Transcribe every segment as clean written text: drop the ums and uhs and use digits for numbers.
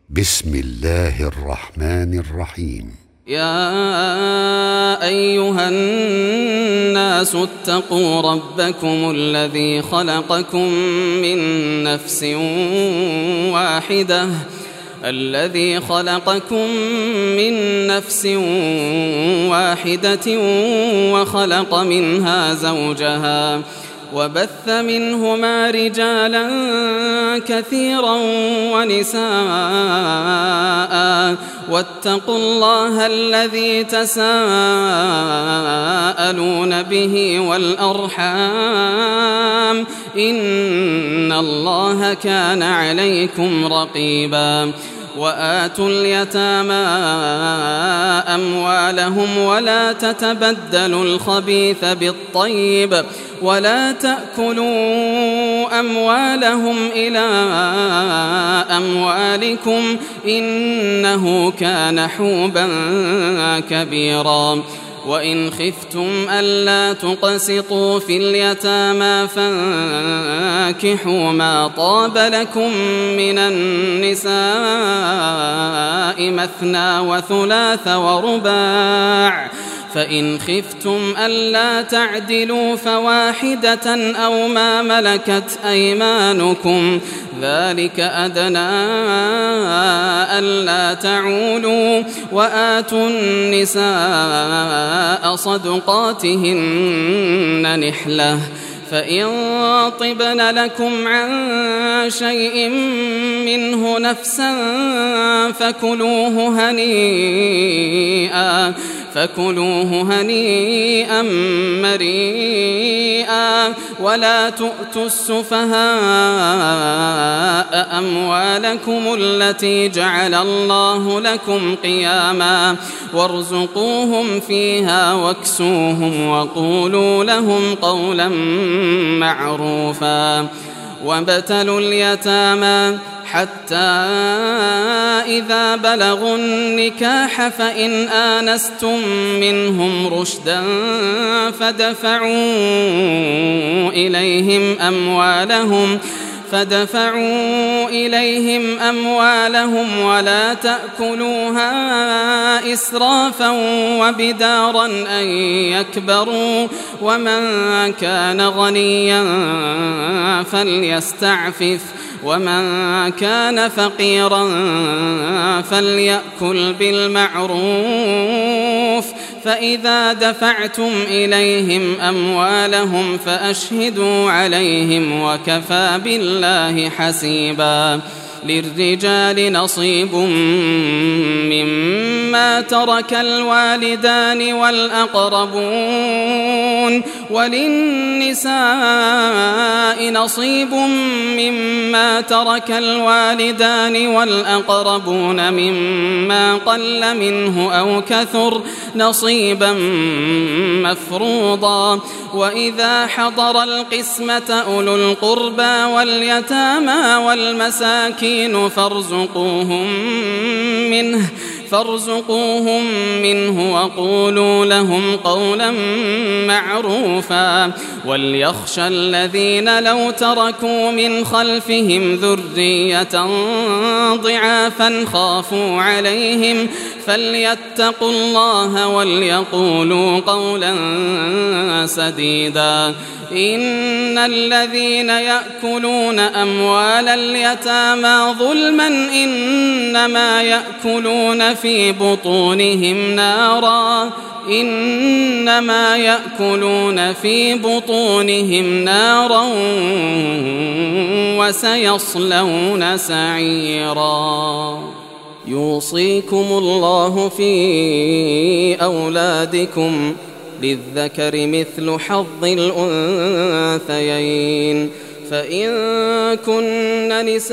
بسم الله الرحمن الرحيم. يا أيها الناس اتقوا ربكم الذي خلقكم من نفس واحدة وخلق منها زوجها وبث منهما رجالا كثيرا ونساء واتقوا الله الذي تساءلون به والأرحام إن الله كان عليكم رقيبا. وآتوا اليتامى أموالهم ولا تتبدلوا الخبيث بالطيب ولا تأكلوا أموالهم إلى أموالكم إنه كان حوبا كبيرا. وإن خفتم ألا تقسطوا في اليتامى فانكحوا ما طاب لكم من النساء مثنى وثلاث ورباع، فإن خفتم ألا تعدلوا فواحدة أو ما ملكت أيمانكم ذلك أدنى ألا تعولوا. وآتوا النساء صدقاتهن نحلة، فإن طبن لكم عن شيء منه نفسا فكلوه هنيئا مريئا. ولا تؤتوا السفهاء أموالكم التي جعل الله لكم قياما وارزقوهم فيها واكسوهم وقولوا لهم قولا معروفا. وابتلوا اليتامى حتى إذا بلغوا النكاح فإن آنستم منهم رشدا فدفعوا إليهم أموالهم ولا تأكلوها إسرافا وبدارا أن يكبروا. ومن كان غنيا فليستعفف ومن كان فقيرا فليأكل بالمعروف. فإذا دفعتم إليهم أموالهم فأشهدوا عليهم وكفى بالله حسيبا. للرجال نصيب مما ترك الوالدان والأقربون وللنساء نصيب مما ترك الوالدان والأقربون مما قل منه أو كثر نصيبا مفروضا. وإذا حضر القسمة أولو القربى واليتامى والمساكين فارزقوهم منه وقولوا لهم قولا معروفا. وليخشى الذين لو تركوا من خلفهم ذرية ضعافا خافوا عليهم فليتقوا الله وليقولوا قولا سديدا. إن الذين يأكلون أموال اليتامى ظلما إنما يأكلون في بطونهم نارا وسيصلون سعيرا. يوصيكم الله في أولادكم للذكر مثل حظ الأنثيين، فإن كن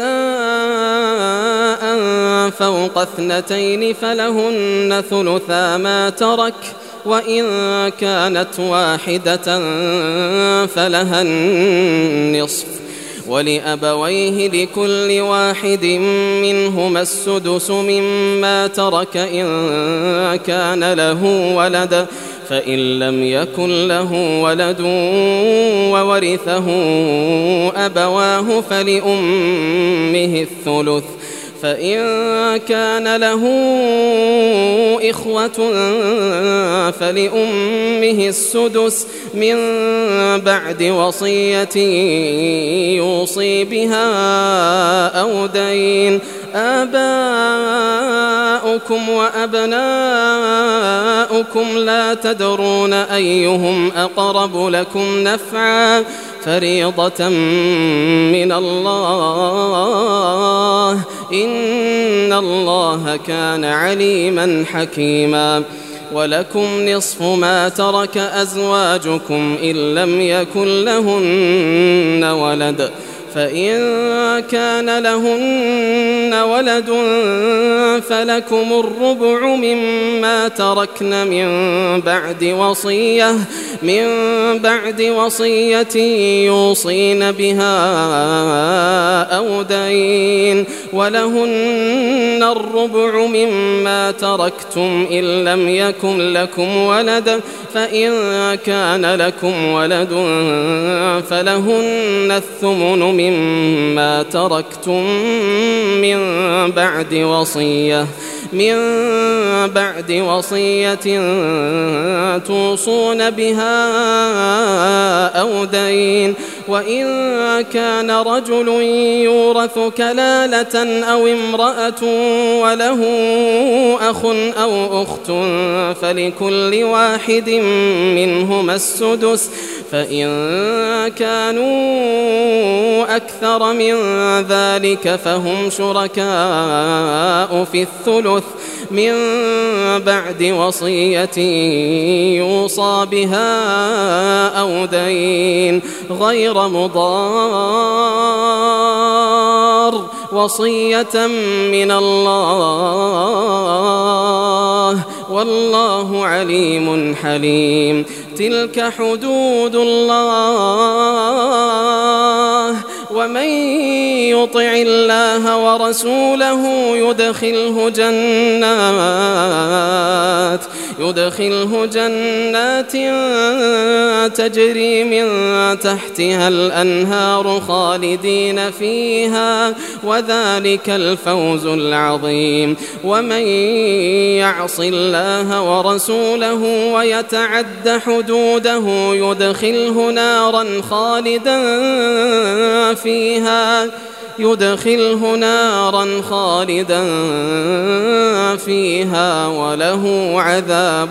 نساء فوق 2 فلهن ثلثا ما ترك، وإن كانت واحدة فلها النصف، ولأبويه لكل واحد منهما السدس مما ترك إن كان له ولد، فإن لم يكن له ولد وورثه أبواه فلأمه الثلث، فإن كان له إخوة فلأمه السدس من بعد وصية يوصي بها أو دين. آباؤكم وأبناؤكم لا تدرون أيهم أقرب لكم نفعا فريضة من الله إن الله كان عليما حكيما. ولكم نصف ما ترك أزواجكم إن لم يكن لهن ولد فإن كان لهن ولد فلكم الربع مما تركن من بعد وصية يوصين بها أو دين. ولهن الربع مما تركتم إن لم يكن لكم ولد فإن كان لكم ولد فلهن الثمن مما تركتم من بعد وصية توصون بها أو دين. وإن كان رجل يورث كلالة أو امرأة وله أخ أو أخت فلكل واحد منهما السدس فإن كانوا أكثر من ذلك فهم شركاء في الثلث من بعد وصية يوصى بها أو دين غير مضار وصية من الله والله عليم حليم. تلك حدود الله ومن يطع الله ورسوله يدخله جنات تجري من تحتها الأنهار خالدين فيها وذلك الفوز العظيم. ومن يعص الله ورسوله ويتعد حدوده يدخله نارا خالدا فيها وله عذاب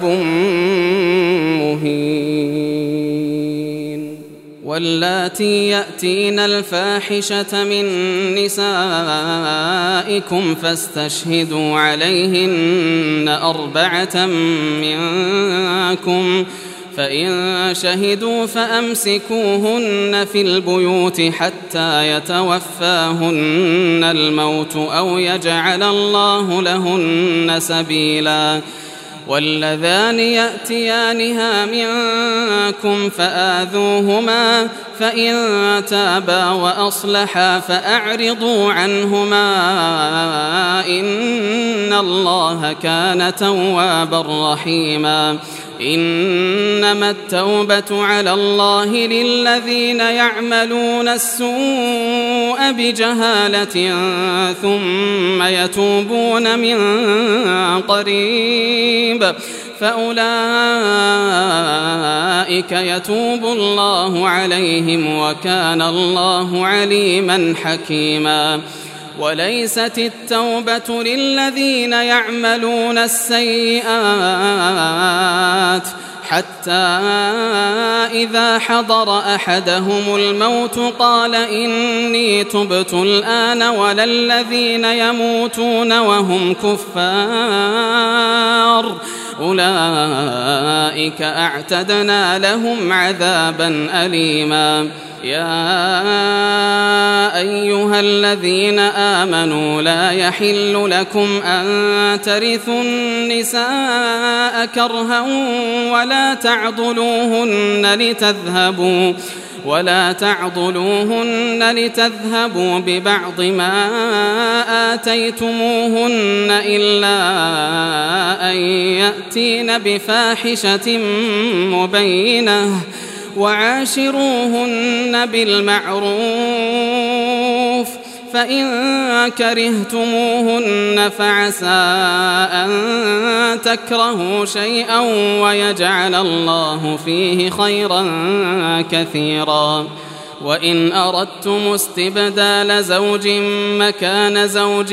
مهين. واللاتي يأتين الفاحشة من نسائكم فاستشهدوا عليهن 4 منكم فإن شهدوا فأمسكوهن في البيوت حتى يتوفاهن الموت أو يجعل الله لهن سبيلا. واللذان يأتيانها منكم فآذوهما فإن تابا وأصلحا فأعرضوا عنهما إن الله كان توابا رحيما. إنما التوبة على الله للذين يعملون السوء بجهالة ثم يتوبون من قريب فأولئك يتوب الله عليهم وكان الله عليما حكيما. وليست التوبة للذين يعملون السيئات حتى إذا حضر أحدهم الموت قال إني تبت الآن ولا الذين يموتون وهم كفار أولئك أعتدنا لهم عذابا أليما. يا أيها الذين آمنوا لا يحل لكم أن ترثوا النساء كرها ولا تعضلوهن لتذهبوا ببعض ما آتيتموهن إلا أن يأتين بفاحشة مبينة وعاشروهن بالمعروف فإن كرهتموهن فعسى أن تكرهوا شيئا ويجعل الله فيه خيرا كثيرا. وإن أردتم استبدال زوج مكان زوج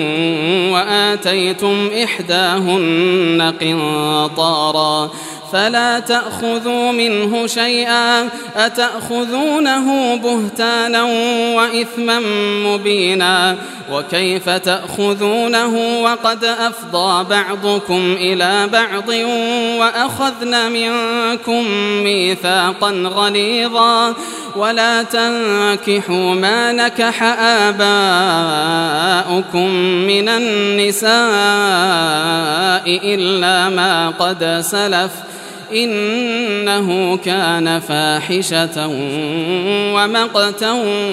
وآتيتم إحداهن قنطارا فلا تأخذوا منه شيئا أتأخذونه بهتانا وإثما مبينا وكيف تأخذونه وقد أفضى بعضكم إلى بعض وأخذن منكم ميثاقا غليظا ولا تنكحوا ما نكح آباؤكم من النساء إلا ما قد سلف إنه كان فاحشة ومقتا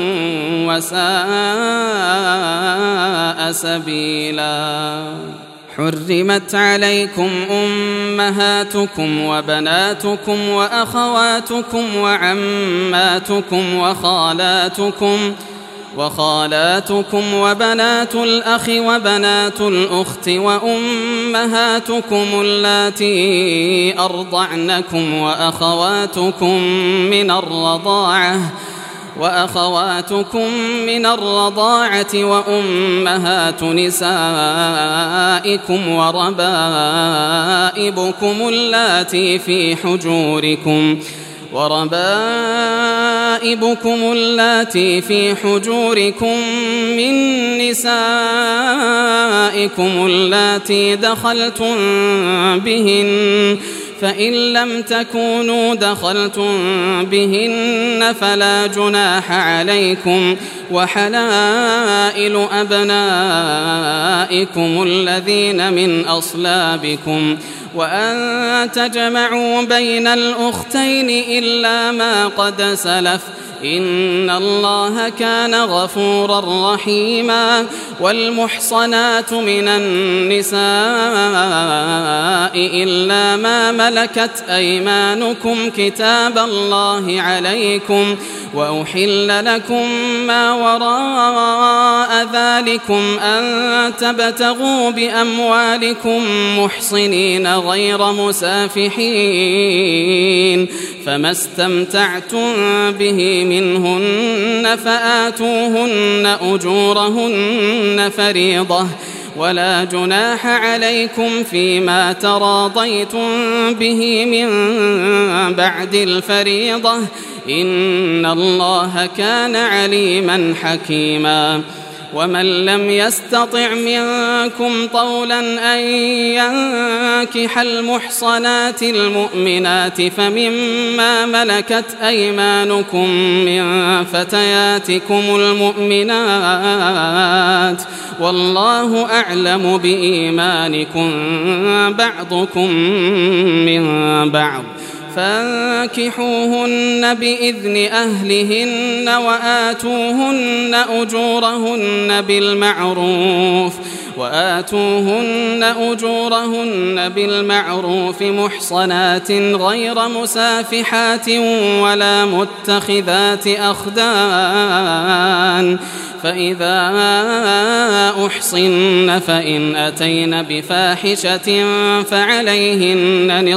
وساء سبيلا. حرمت عليكم أمهاتكم وبناتكم وأخواتكم وعماتكم وخالاتكم وبنات الأخ وبنات الأخت وأمهاتكم اللاتي أرضعنكم وأخواتكم من الرضاعة وأمهات نسائكم وربائبكم اللاتي في حجوركم من نسائكم اللاتي دخلتم بهن فإن لم تكونوا دخلتم بهن فلا جناح عليكم وحلائل أبنائكم الذين من أصلابكم وأن تجمعوا بين الأختين إلا ما قد سلف إن الله كان غفورا رحيما. والمحصنات من النساء إلا ما ملكت أيمانكم كتاب الله عليكم وأحل لكم ما وراء ذلكم أن تبتغوا بأموالكم محصنين غير مسافحين فما استمتعتم به منهن فآتوهن أجورهن فريضة ولا جناح عليكم فيما تراضيتم به من بعد الفريضة إن الله كان عليما حكيما. ومن لم يستطع منكم طولا أن ينكح المحصنات المؤمنات فمما ملكت أيمانكم من فتياتكم المؤمنات والله أعلم بإيمانكم بعضكم من بعض فانكحوهن بإذن أهلهن وآتوهن أجورهن بالمعروف محصنات غير مسافحات ولا متخذات أخدان فإذا أحصن فإن أتين بفاحشة فعليهن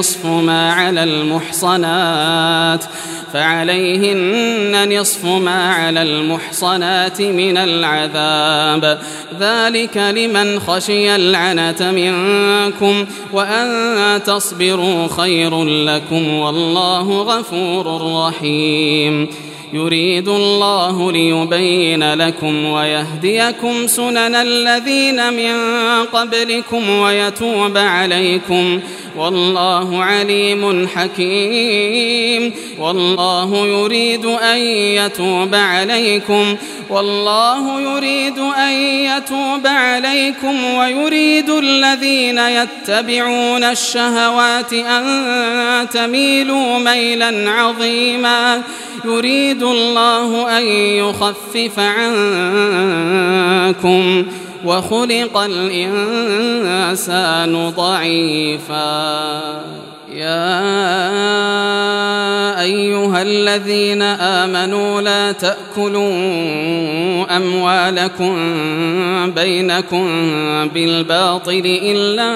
نصف ما على المحصنات من العذاب ذلك لمن خشي العنة منكم وأن تصبروا خير لكم والله غفور رحيم. يريد الله ليبين لكم ويهديكم سنن الذين من قبلكم ويتوب عليكم والله عليم حكيم. والله يريد أن يتوب عليكم ويريد الذين يتبعون الشهوات أن تميلوا ميلا عظيما. يريد الله أن يخفف عنكم وخلق الإنسان ضعيفا. يا أيها الذين آمنوا لا تأكلوا أموالكم بينكم بالباطل إلا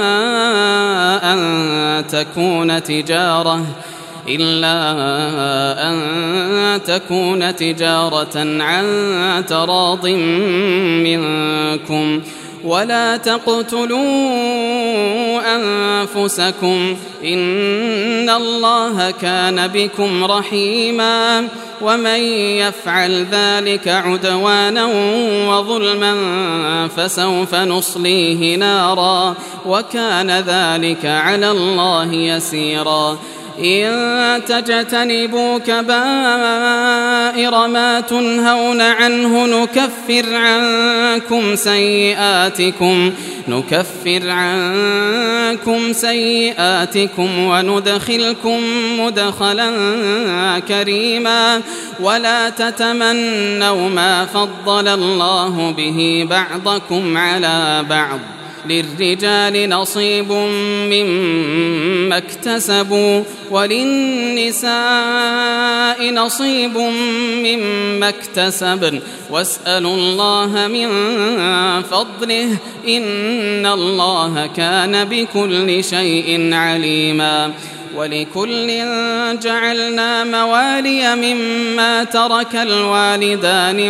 أن تكون تجارة عن تراض منكم ولا تقتلوا أنفسكم إن الله كان بكم رحيما ومن يفعل ذلك عدوانا وظلما فسوف نصليه نارا وكان ذلك على الله يسيرا. إن تجتنبوا كبائر ما تنهون عنه نكفر عنكم سيئاتكم وندخلكم مدخلا كريما. ولا تتمنوا ما فضل الله به بعضكم على بعض للرجال نصيب مما اكتسبوا وللنساء نصيب مما اكتسبن واسألوا الله من فضله إن الله كان بكل شيء عليما. ولكل جعلنا موالي مما ترك الوالدان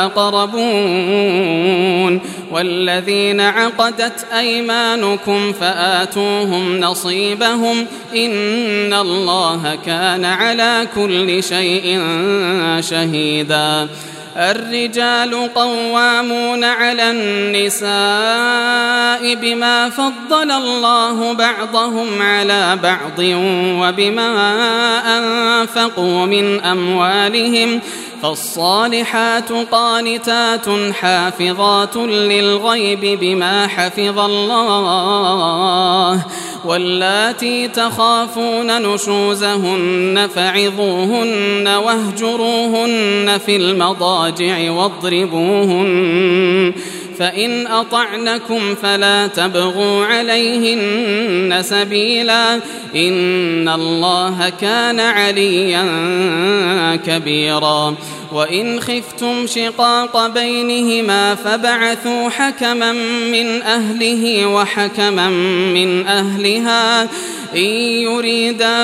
والأقربون والذين عقدت أيمانكم فآتوهم نصيبهم إن الله كان على كل شيء شهيدا. الرجال قوامون على النساء بما فضل الله بعضهم على بعض وبما أنفقوا من أموالهم فالصالحات قانتات حافظات للغيب بما حفظ الله واللاتي تخافون نشوزهن فعظوهن واهجروهن في المضاجع واضربوهن فإن أطعنكم فلا تبغوا عليهن سبيلا إن الله كان عليا كبيرا. وإن خفتم شقاق بينهما فبعثوا حكما من أهله وحكما من أهلها إن يريدا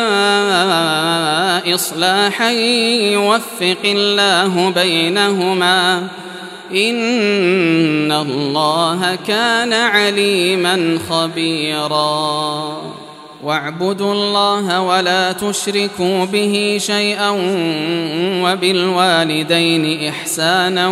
إصلاحا يوفق الله بينهما إن الله كان عليما خبيرا. واعبدوا الله ولا تشركوا به شيئا وبالوالدين إحسانا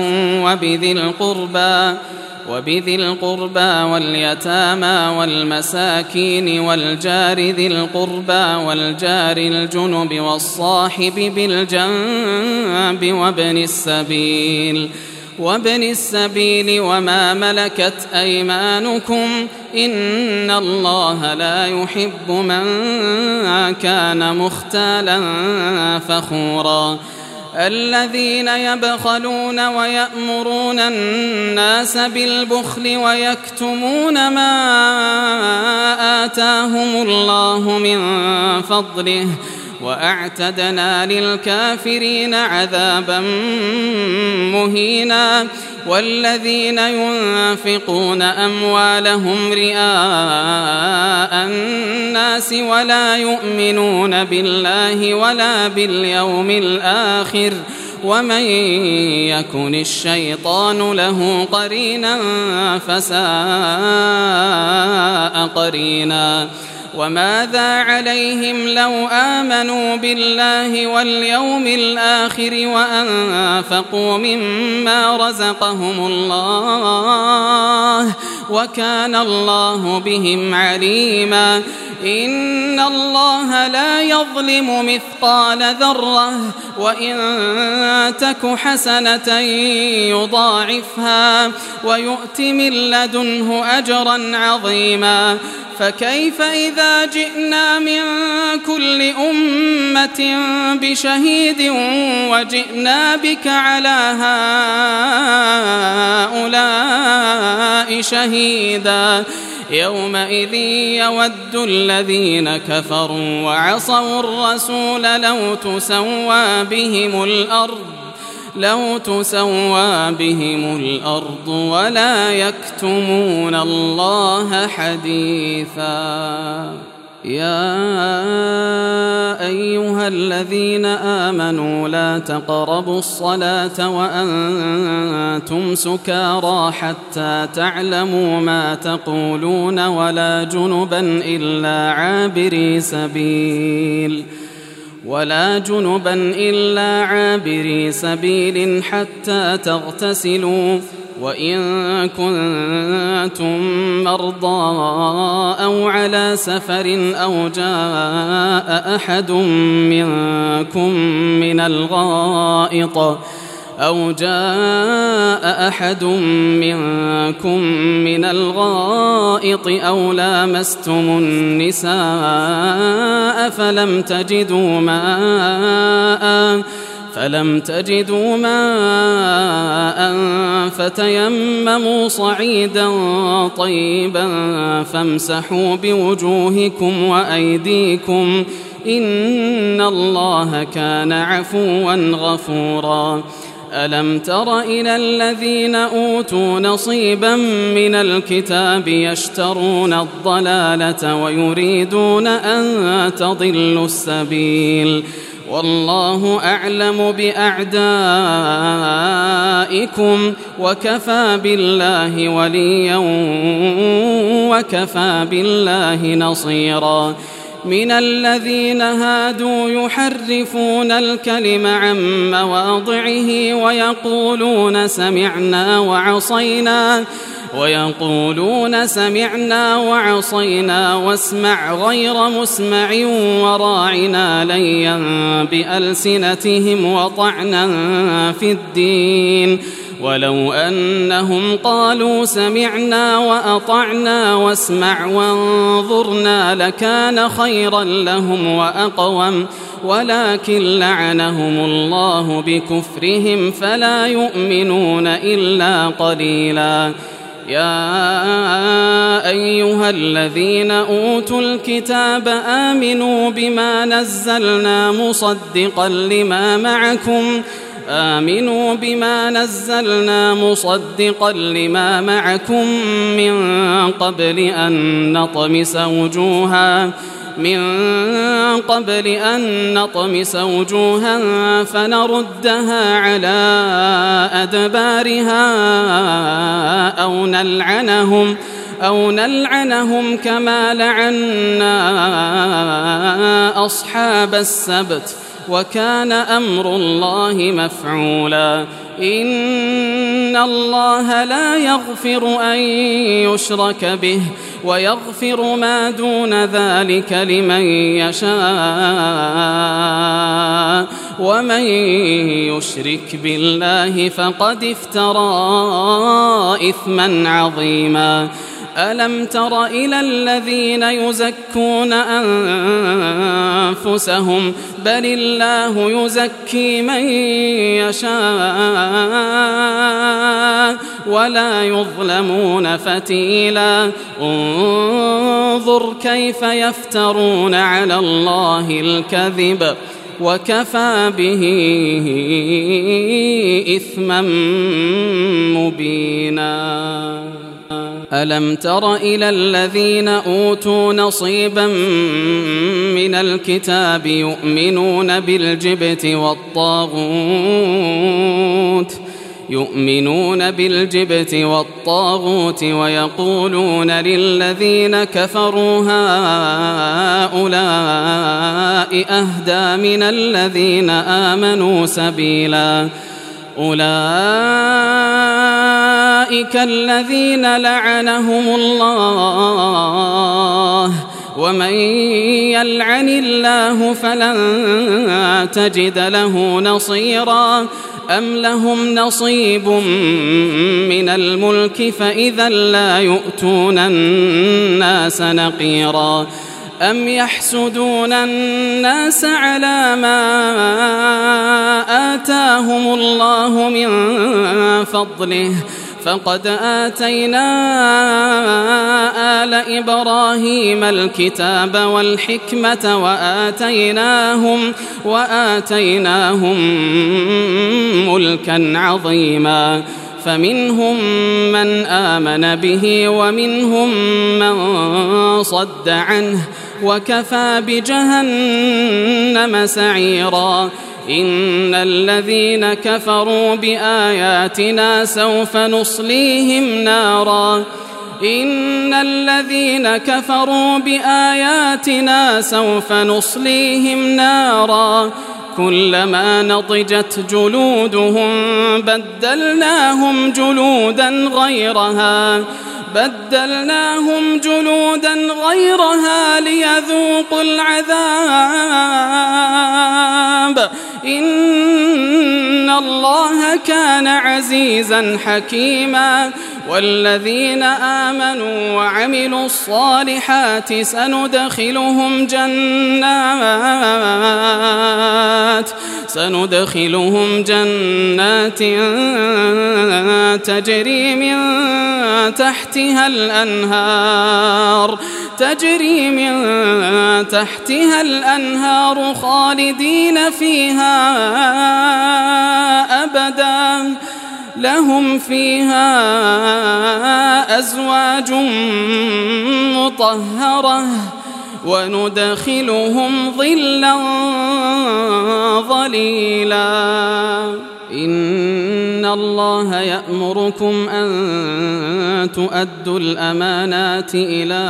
وبذي القربى واليتامى والمساكين والجار ذي القربى والجار الجنب والصاحب بالجنب وابن السبيل وما ملكت أيمانكم إن الله لا يحب من كان مختالا فخورا. الذين يبخلون ويأمرون الناس بالبخل ويكتمون ما آتاهم الله من فضله وأعتدنا للكافرين عذابا مهينا. والذين ينفقون أموالهم رئاء الناس ولا يؤمنون بالله ولا باليوم الآخر ومن يكن الشيطان له قرينا فساء قرينا. وماذا عليهم لو آمنوا بالله واليوم الآخر وأنفقوا مما رزقهم الله وكان الله بهم عليما. إن الله لا يظلم مثقال ذرة وإن تك حسنة يضاعفها ويؤت من لدنه أجرا عظيما فكيف إذا جئنا من كل أمة بشهيد وجئنا بك على هؤلاء شهيدا يومئذ يود الذين كفروا وعصوا الرسول لو تسوى بهم الأرض ولا يكتمون الله حديثا يا أيها الذين آمنوا لا تقربوا الصلاة وأنتم سكارى حتى تعلموا ما تقولون ولا جنبا إلا عابري سبيل حتى تغتسلوا وإن كنتم مرضى أو على سفر أو جاء أحد منكم من الغائط أو لامستم النساء فلم تجدوا ماء فتيمموا صعيدا طيبا فامسحوا بوجوهكم وأيديكم إن الله كان عفوا غفورا ألم تر إلى الذين أوتوا نصيبا من الكتاب يشترون الضلالة ويريدون أن تضلوا السبيل والله أعلم بأعدائكم وكفى بالله وليا وكفى بالله نصيرا من الذين هادوا يحرفون الكلم عن مواضعه ويقولون سمعنا وعصينا واسمع غير مسمع وراعنا ليا بألسنتهم وطعنا في الدين ولو أنهم قالوا سمعنا وأطعنا واسمع وانظرنا لكان خيرا لهم وأقوم ولكن لعنهم الله بكفرهم فلا يؤمنون إلا قليلا يا أيها الذين أوتوا الكتاب آمنوا بما نزلنا مصدقا لما معكم من قبل أن نطمس وجوها فنردها على أدبارها أو نلعنهم كما لعنا أصحاب السبت وكان أمر الله مفعولا إن الله لا يغفر أن يشرك به ويغفر ما دون ذلك لمن يشاء ومن يشرك بالله فقد افترى إثما عظيما ألم تر إلى الذين يزكون أنفسهم بل الله يزكي من يشاء ولا يظلمون فتيلا انظر كيف يفترون على الله الكذب وكفى به إثما مبينا ألم تر إلى الذين أوتوا نصيبا من الكتاب يؤمنون بالجبت والطاغوت ويقولون للذين كفروا هؤلاء أهدى من الذين آمنوا سبيلا أولئك الذين لعنهم الله ومن يلعن الله فلن تجد له نصيرا أم لهم نصيب من الملك فإذا لا يؤتون الناس نقيرا أم يحسدون الناس على ما آتاهم الله من فضله فقد آتينا آل إبراهيم الكتاب والحكمة وآتيناهم ملكا عظيما فمنهم من آمن به ومنهم من صد عنه وكفى بجهنم سعيرا إن الذين كفروا بآياتنا سوف نصليهم نارا كلما نضجت جلودهم بدلناهم جلودا غيرها ليذوقوا العذاب إن الله كان عزيزا حكيما والذين آمنوا وعملوا الصالحات سندخلهم جنات تجري من تحتها الأنهار خالدين فيها أبدا لهم فيها أزواج مطهرة وندخلهم ظلا ظليلا إن الله يأمركم أن تؤدوا الأمانات إلى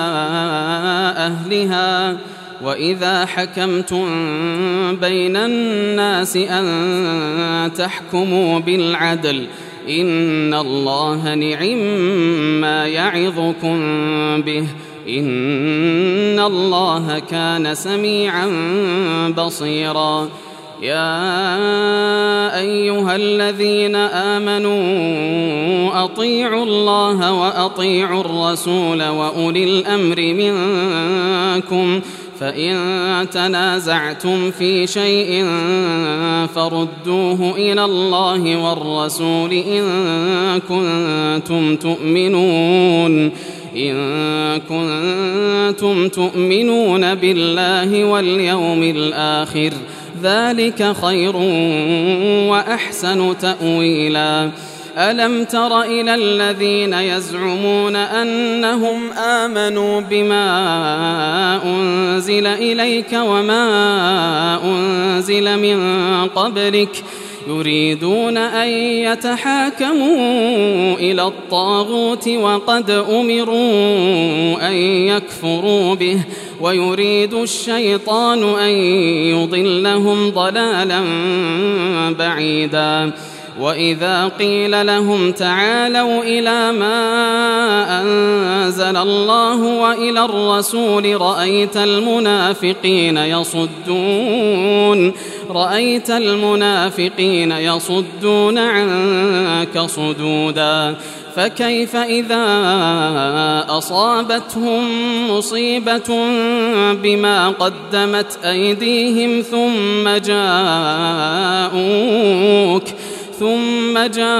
أهلها وإذا حكمتم بين الناس أن تحكموا بالعدل إن الله نعم يعظكم به إن الله كان سميعا بصيرا يا أيها الذين آمنوا أطيعوا الله وأطيعوا الرسول وأولي الأمر منكم فإن تنازعتم في شيء فردوه إلى الله والرسول إن كنتم تؤمنون بالله واليوم الآخر ذلك خير وأحسن تأويلا ألم تر إلى الذين يزعمون أنهم آمنوا بما أنزل إليك وما أنزل من قبلك يريدون أن يتحاكموا إلى الطاغوت وقد أمروا أن يكفروا به ويريد الشيطان أن يضلهم ضلالا بعيدا وإذا قيل لهم تعالوا إلى ما أنزل الله وإلى الرسول رأيت المنافقين يصدون عنك صدودا فكيف إذا أصابتهم مصيبة بما قدمت أيديهم ثم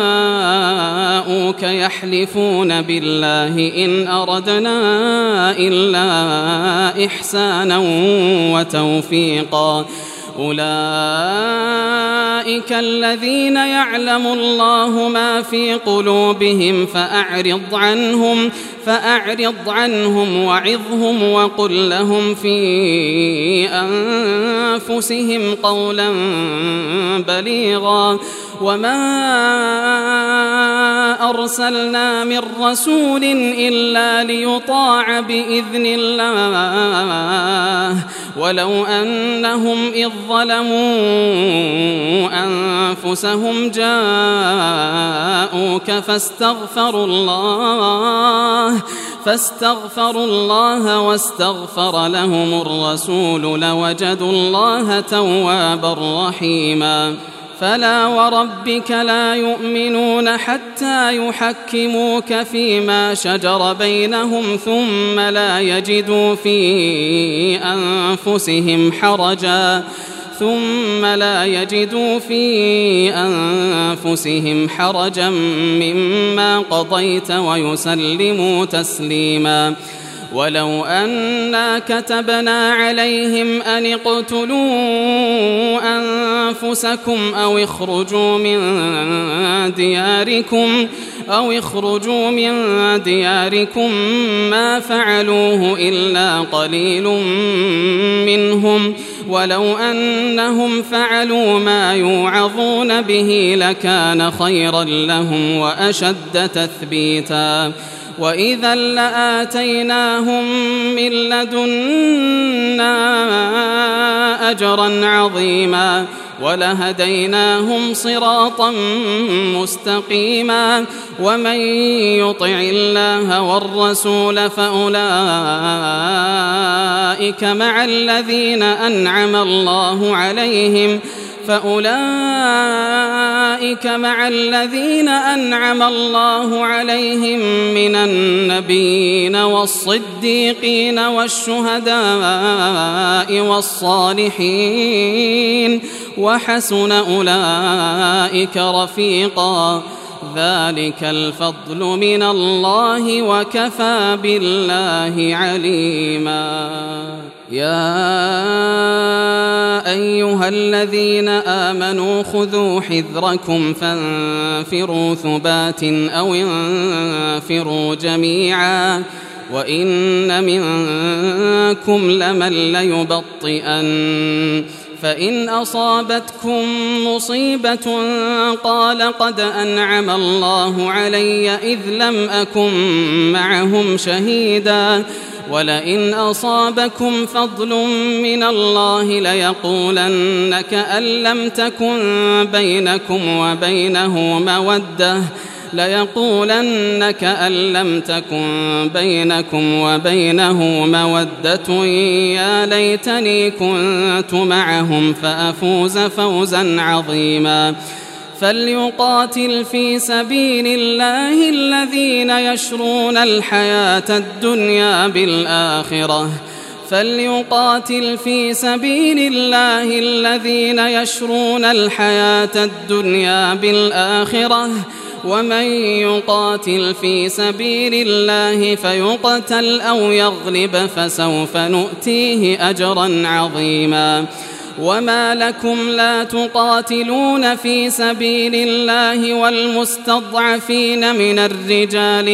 جاءوك يحلفون بالله إن أردنا إلا إحسانا وتوفيقا أولئك الذين يعلم الله ما في قلوبهم فأعرض عنهم وعظهم وقل لهم في أنفسهم قولا بليغا وما أرسلنا من رسول إلا ليطاع بإذن الله ولو أنهم إذ ظلموا أنفسهم جاءوك فاستغفروا الله واستغفر لهم الرسول لوجدوا الله توابا رحيما فلا وربك لا يؤمنون حتى يحكموك فيما شجر بينهم ثم لا يجدوا في أنفسهم حرجا مما قضيت ويسلموا تسليما ولو أنا كتبنا عليهم أن اقتلوا أنفسكم أو اخرجوا من دياركم ما فعلوه إلا قليل منهم ولو أنهم فعلوا ما يوعظون به لكان خيرا لهم وأشد تثبيتا وإذا لآتيناهم من لدنا أجرا عظيما ولهديناهم صراطا مستقيما ومن يطع الله والرسول فأولئك مع الذين أنعم الله عليهم من النبيين والصديقين والشهداء والصالحين وحسن أولئك رفيقا ذلك الفضل من الله وكفى بالله عليما يا أيها الذين آمنوا خذوا حذركم فانفروا ثبات أو انفروا جميعا وإن منكم لمن ليبطئن فإن أصابتكم مصيبة قال قد أنعم الله علي إذ لم أكن معهم شهيدا ولئن أصابكم فضل من الله ليقولن كأن لم تكن بينكم وبينه مودة يا ليتني كنت معهم فأفوز فوزا عظيما فليقاتل في سبيل الله الذين يشرون الحياة الدنيا بالآخرة ومن يقاتل في سبيل الله فيقتل أو يغلب فسوف نؤتيه أجرا عظيما وما لكم لا تقاتلون في سبيل الله والمستضعفين من الرجال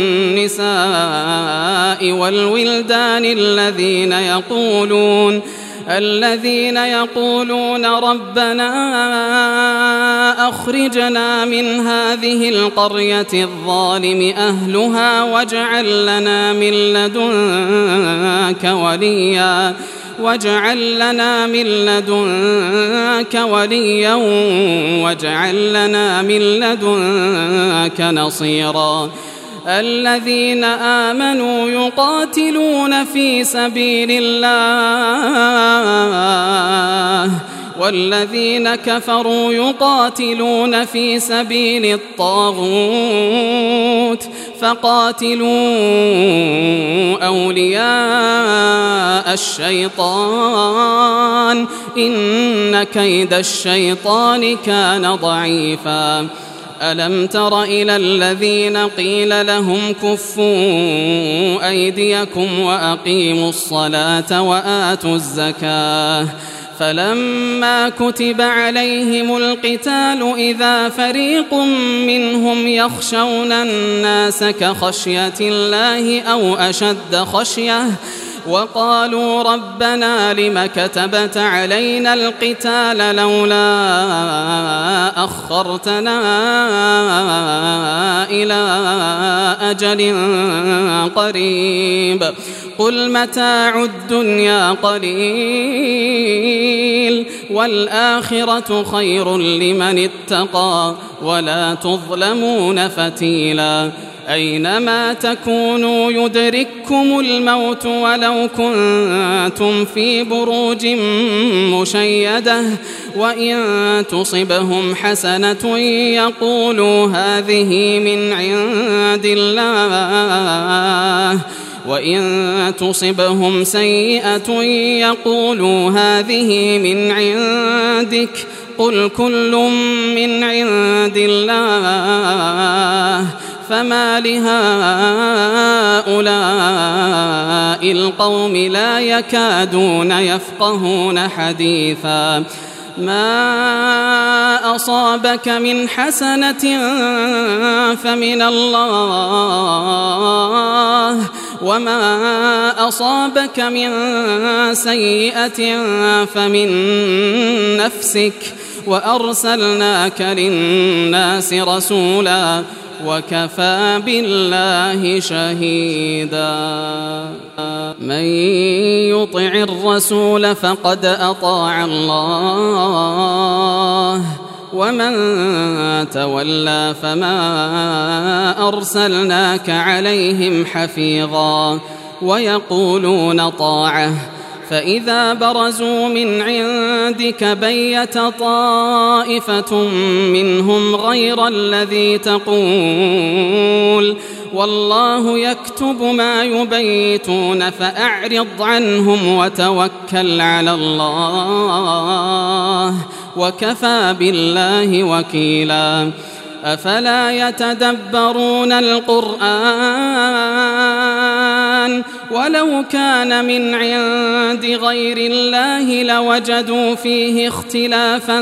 والنساء والولدان الذين يقولون ربنا أخرجنا من هذه القرية الظالم أهلها واجعل لنا من لدنك وليا واجعل لنا من لدنك نصيرا الذين آمنوا يقاتلون في سبيل الله والذين كفروا يقاتلون في سبيل الطاغوت فقاتلوا أولياء الشيطان إن كيد الشيطان كان ضعيفا ألم تر إلى الذين قيل لهم كفوا أيديكم وأقيموا الصلاة وآتوا الزكاة فلما كتب عليهم القتال إذا فريق منهم يخشون الناس كخشية الله أو أشد خشية وقالوا ربنا لم كتبت علينا القتال لولا أخرتنا إلى أجل قريب قل متاع الدنيا قليل والآخرة خير لمن اتقى ولا تظلمون فتيلا أينما تكونوا يدرككم الموت ولو كنتم في بروج مشيدة وإن تصبهم حسنة يقولوا هذه من عند الله وإن تصبهم سيئة يقولوا هذه من عندك قل كل من عند الله فما لهؤلاء القوم لا يكادون يفقهون حديثا ما أصابك من حسنة فمن الله وما أصابك من سيئة فمن نفسك وأرسلناك للناس رسولا وكفى بالله شهيدا من يطع الرسول فقد أطاع الله ومن تولى فما أرسلناك عليهم حفيظا ويقولون طاعة فإذا برزوا من عندك بيت طائفة منهم غير الذي تقول والله يكتب ما يبيتون فأعرض عنهم وتوكل على الله وكفى بالله وكيلا أفلا يتدبرون القرآن ولو كان من عند غير الله لوجدوا فيه اختلافا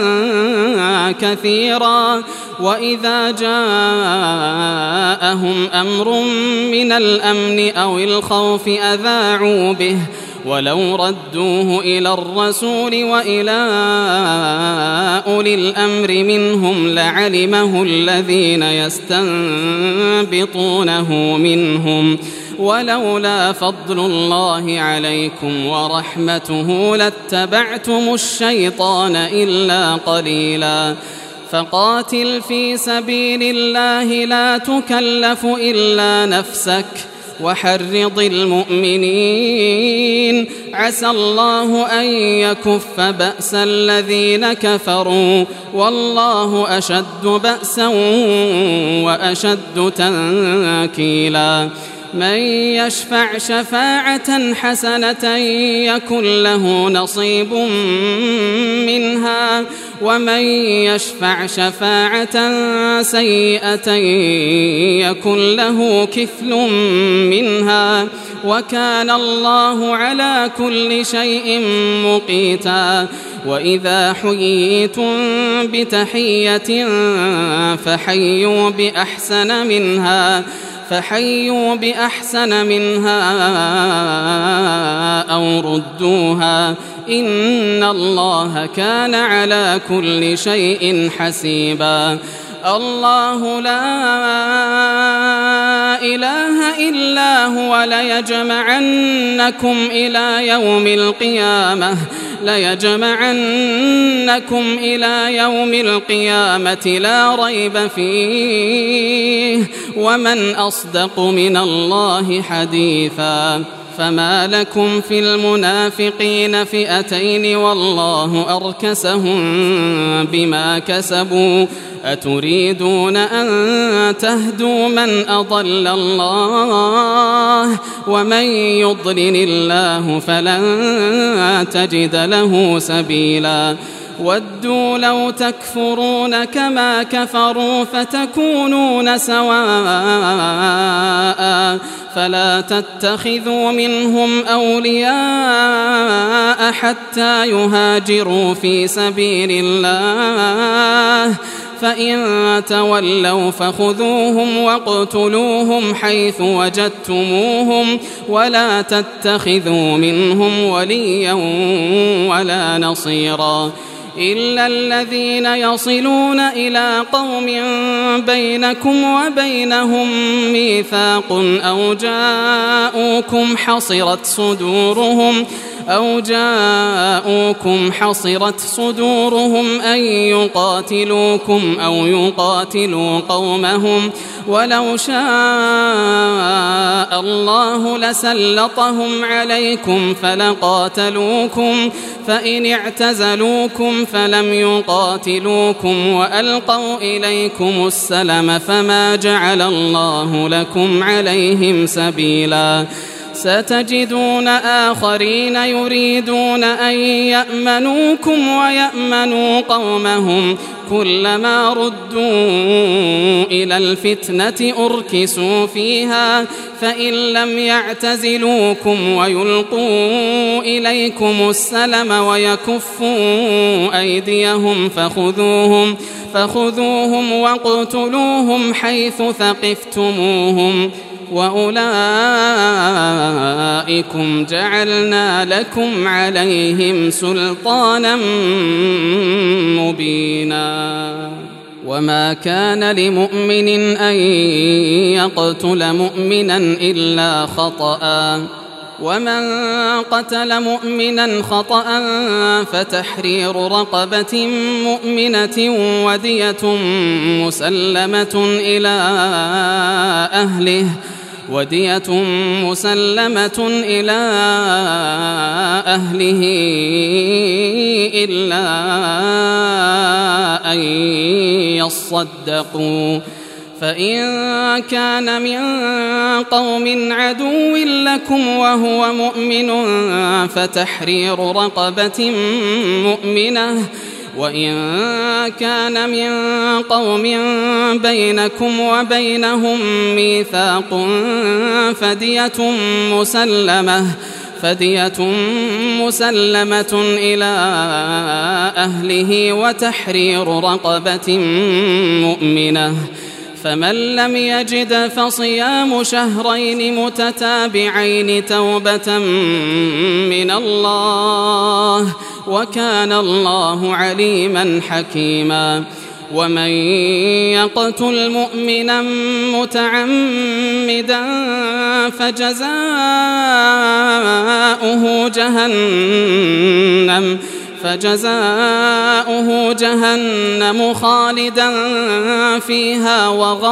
كثيرا وإذا جاءهم أمر من الأمن أو الخوف أذاعوا به ولو ردوه إلى الرسول وإلى أولي الأمر منهم لعلمه الذين يستنبطونه منهم ولولا فضل الله عليكم ورحمته لاتبعتم الشيطان إلا قليلا فقاتل في سبيل الله لا تكلف إلا نفسك وحرض المؤمنين عسى الله أن يكف بأس الذين كفروا والله أشد بأسا وأشد تنكيلا من يشفع شفاعة حسنة يكن له نصيب منها ومن يشفع شفاعة سيئة يكن له كفل منها وكان الله على كل شيء مقيتا وإذا حييتم بتحية فحيوا بأحسن منها أو ردوها إن الله كان على كل شيء حسيبا الله لا إله إلا هو ليجمعنكم إلى يوم القيامة لا ريب فيه ومن أصدق من الله حديثا فما لكم في المنافقين فئتين والله أركسهم بما كسبوا أتريدون أن تهدوا من أضل الله ومن يضلل الله فلن تجد له سبيلا ودوا لو تكفرون كما كفروا فتكونون سواء فلا تتخذوا منهم أولياء حتى يهاجروا في سبيل الله فإن تولوا فخذوهم واقتلوهم حيث وجدتموهم ولا تتخذوا منهم وليا ولا نصيرا إلا الذين يصلون إلى قوم بينكم وبينهم ميثاق أو جاءوكم حصرت صدورهم أن يقاتلوكم أو يقاتلوا قومهم ولو شاء الله لسلطهم عليكم فلقاتلوكم فإن اعتزلوكم فلم يقاتلوكم وألقوا إليكم السلم فما جعل الله لكم عليهم سبيلا ستجدون آخرين يريدون أن يأمنوكم ويأمنوا قومهم كلما ردوا إلى الفتنة أركسوا فيها فإن لم يعتزلوكم ويلقوا إليكم السلم ويكفوا أيديهم فخذوهم واقتلوهم حيث ثقفتموهم وأولئكم جعلنا لكم عليهم سلطانا مبينا وما كان لمؤمن أن يقتل مؤمنا إلا خطأ ومن قتل مؤمنا خطأ فتحرير رقبة مؤمنة ودية مسلمة إلى أهله إلا أن يصدقوا فإن كان من قوم عدو لكم وهو مؤمن فتحرير رقبة مؤمنة وإن كان من قوم بينكم وبينهم ميثاق فدية مسلمة إلى أهله وتحرير رقبة مؤمنة فمن لم يجد فصيام شهرين متتابعين توبة من الله وكان الله عليما حكيما ومن يقتل مؤمنا متعمدا فجزاؤه جهنم خالدا فيها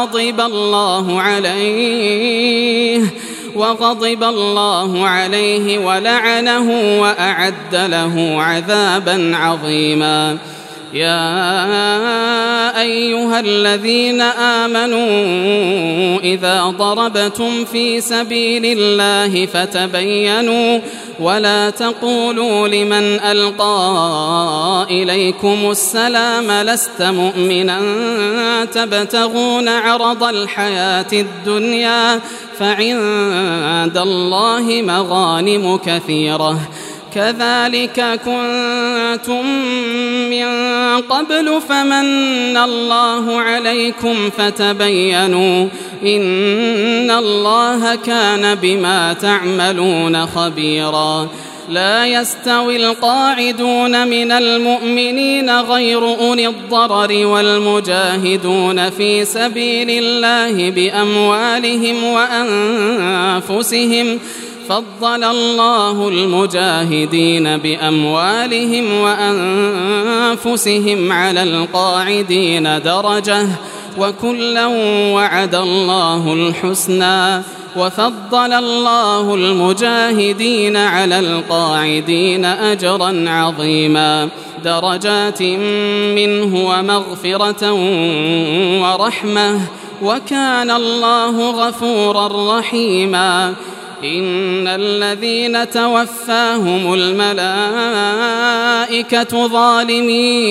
وغضب الله عليه ولعنه وأعد له عذابا عظيما يا أيها الذين آمنوا إذا ضربتم في سبيل الله فتبينوا ولا تقولوا لمن ألقى إليكم السلام لست مؤمنا تبتغون عرض الحياة الدنيا فعند الله مغانم كثيرة كذلك كنتم من قبل فمن الله عليكم فتبينوا إن الله كان بما تعملون خبيرا لا يستوي القاعدون من المؤمنين غير أولي الضرر والمجاهدون في سبيل الله بأموالهم وأنفسهم فضل الله المجاهدين بأموالهم وأنفسهم على القاعدين درجة وكلا وعد الله الحسنى وفضل الله المجاهدين على القاعدين أجرا عظيما درجات منه ومغفرة ورحمة وكان الله غفورا رحيما إن الذين توفاهم الملائكة ظالمي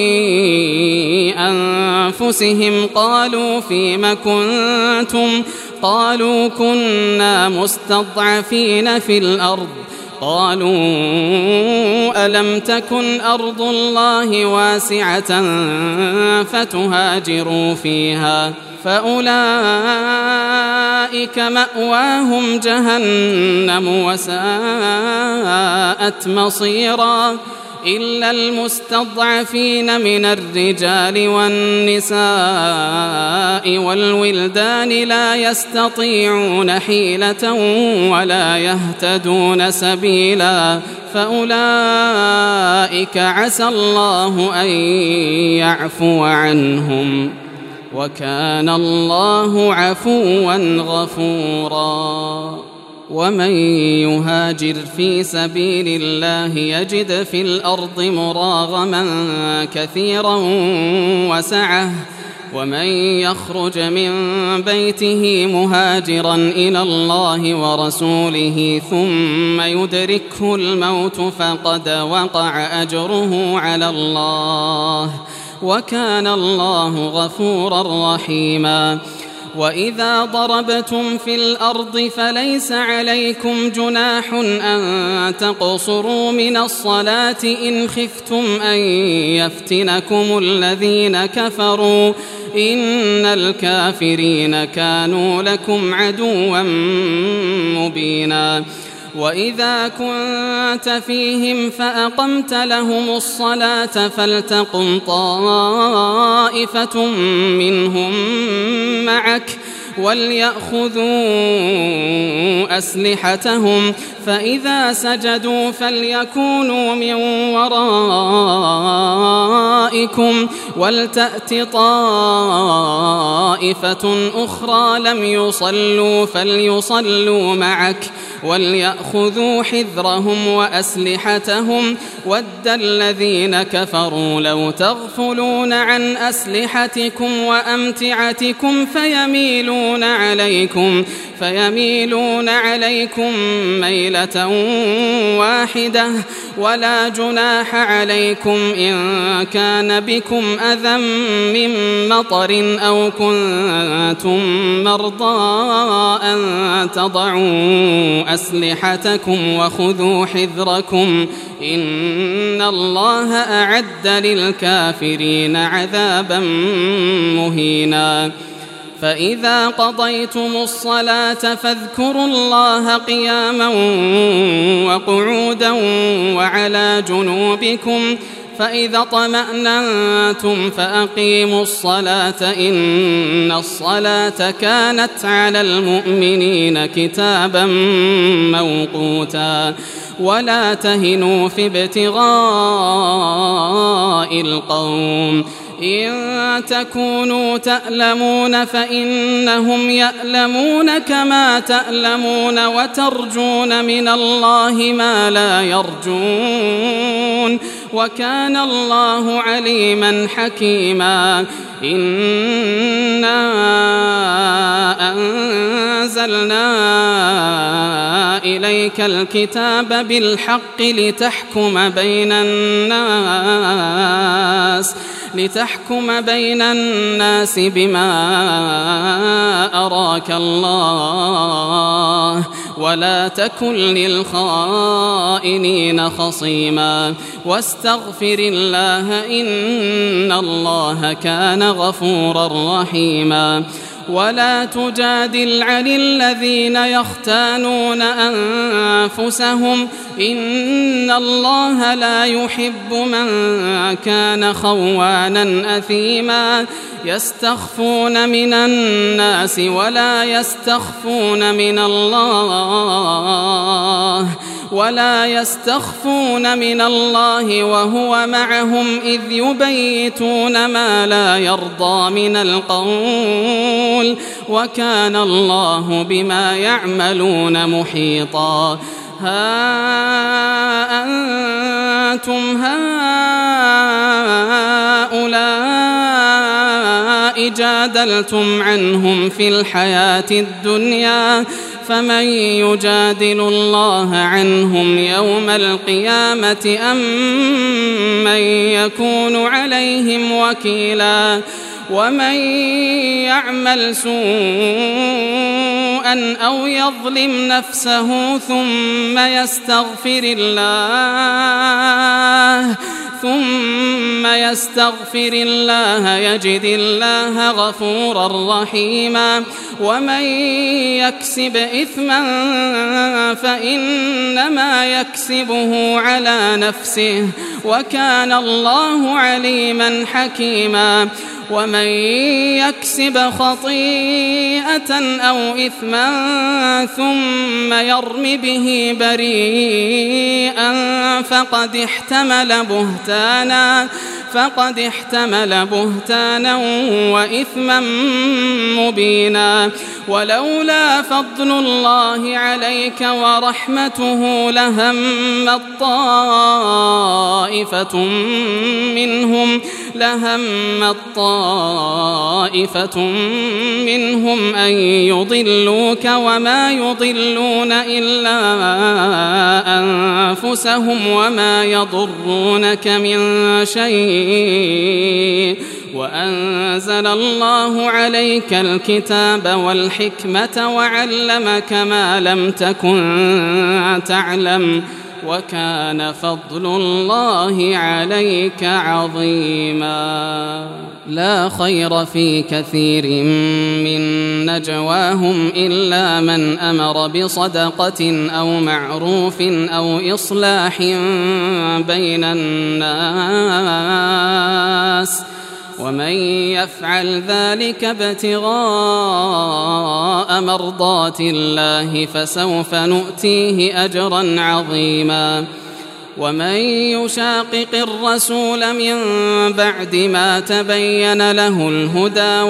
أنفسهم قالوا فيم كنتم قالوا كنا مستضعفين في الأرض قالوا ألم تكن أرض الله واسعة فتهاجروا فيها فأولئك مأواهم جهنم وساءت مصيرا إلا المستضعفين من الرجال والنساء والولدان لا يستطيعون حيلة ولا يهتدون سبيلا فأولئك عسى الله أن يعفو عنهم وكان الله عفوا غفورا ومن يهاجر في سبيل الله يجد في الأرض مراغما كثيرا وسعة ومن يخرج من بيته مهاجرا إلى الله ورسوله ثم يدركه الموت فقد وقع أجره على الله وكان الله غفورا رحيما وإذا ضربتم في الأرض فليس عليكم جناح أن تقصروا من الصلاة إن خفتم أن يفتنكم الذين كفروا إن الكافرين كانوا لكم عدوا مبينا وإذا كنت فيهم فأقمت لهم الصلاة فلتقم طائفة منهم معك وليأخذوا أسلحتهم فإذا سجدوا فليكونوا من ورائكم ولتأت طائفة أخرى لم يصلوا فليصلوا معك وليأخذوا حذرهم وأسلحتهم ود الذين كفروا لو تغفلون عن أسلحتكم وأمتعتكم فيميلون عليكم ميلة واحدة ولا جناح عليكم إن كان بكم أذى من مطر أو كنتم مرضى أن تضعوا أسلحتكم وخذوا حذركم إن الله أعد للكافرين عذابا مهينا فإذا قضيتم الصلاة فاذكروا الله قياما وقعودا وعلى جنوبكم فإذا اطمأننتم فأقيموا الصلاة إن الصلاة كانت على المؤمنين كتابا موقوتا ولا تهنوا في ابتغاء القوم إن تكونوا تألمون فإنهم يألمون كما تألمون وترجون من الله ما لا يرجون وكان الله عليما حكيما إنا أنزلنا إليك الكتاب بالحق لتحكم بين الناس بما أراك الله ولا تكن للخائنين خصيما واستغفر الله إن الله كان غفورا رحيما ولا تجادل عن الذين يختانون أنفسهم إن الله لا يحب من كان خوانا أثيما يستخفون من الناس ولا يستخفون من الله وهو معهم إذ يبيتون ما لا يرضى من القول وكان الله بما يعملون محيطا ها أنتم هؤلاء جادلتم عنهم في الحياة الدنيا فمن يجادل الله عنهم يوم القيامة أم من يكون عليهم وكيلا ومن يعمل سوءا أو يظلم نفسه ثم يستغفر الله يجد الله غفورا رحيما ومن يكسب إثما فإنما يكسبه على نفسه وكان الله عليما حكيما ومن يكسب خطيئة أو إثما ثم يرم به بريئا فقد احتمل بهتانا وإثما مبينا ولولا فضل الله عليك ورحمته لهمت طائفة منهم أن يضلوك وما يضلون إلا أنفسهم وما يضرونك من شيء وأنزل الله عليك الكتاب والحكمة وعلمك ما لم تكن تعلم وكان فضل الله عليك عظيما لا خير في كثير من نجواهم إلا من أمر بصدقة أو معروف أو إصلاح بين الناس ومن يفعل ذلك ابتغاء مرضات الله فسوف نؤتيه أجرا عظيما ومن يشاقق الرسول من بعد ما تبين له الهدى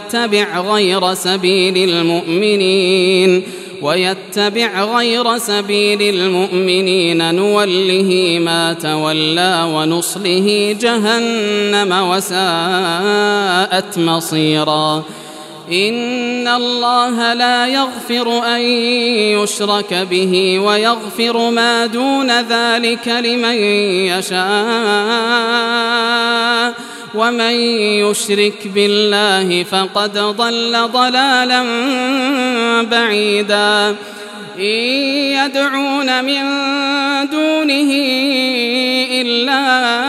ويتبع غير سبيل المؤمنين نوله ما تولى ونصله جهنم وساءت مصيرا إن الله لا يغفر أن يشرك به ويغفر ما دون ذلك لمن يشاء ومن يشرك بالله فقد ضل ضلالا بعيدا إن يدعون من دونه إلا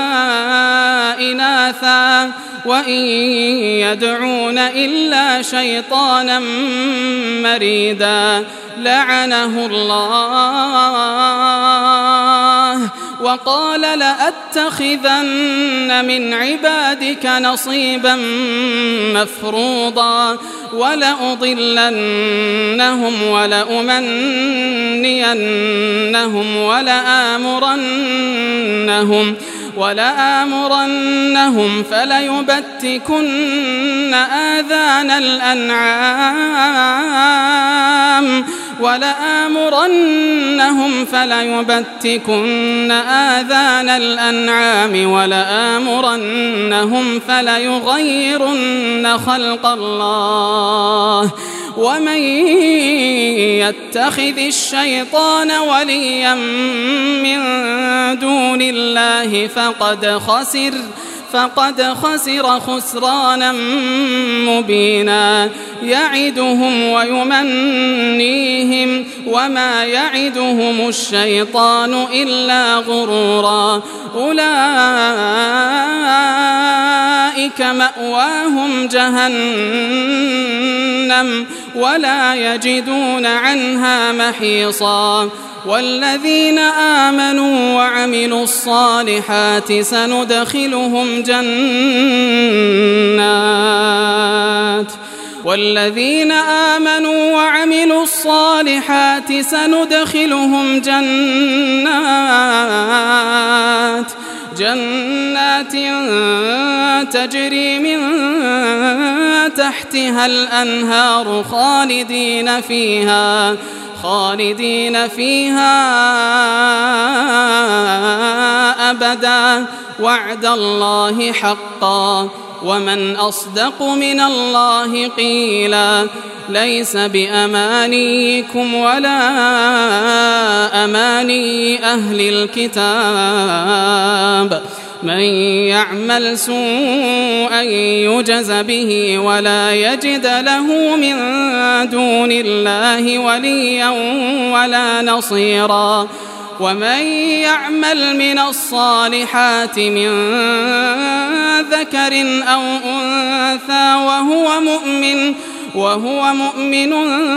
إناثا وإن يدعون إلا شيطانا مريدا لعنه الله وقال لأتخذن من عبادك نصيبا مفروضا ولأضلنهم ولأمنينهم ولآمرنهم فليبتكن آذان الأنعام ولآمرنهم فليغيرن خلق الله ومن يتخذ الشيطان وليا من دون الله فقد خسر خسرانا مبينا يعدهم ويمنيهم وما يعدهم الشيطان إلا غرورا أولئك مأواهم جهنم ولا يجدون عنها محيصا والذين آمنوا وعملوا الصالحات سندخلهم جنات تجري من تحتها الأنهار خالدين فيها أبدا وعد الله حقا ومن أصدق من الله قيلا ليس بأمانيكم ولا أماني أهل الكتاب من يعمل سوءا يجز به ولا يجد له من دون الله وليا ولا نصيرا ومن يعمل من الصالحات من ذكر أو أنثى وهو مؤمن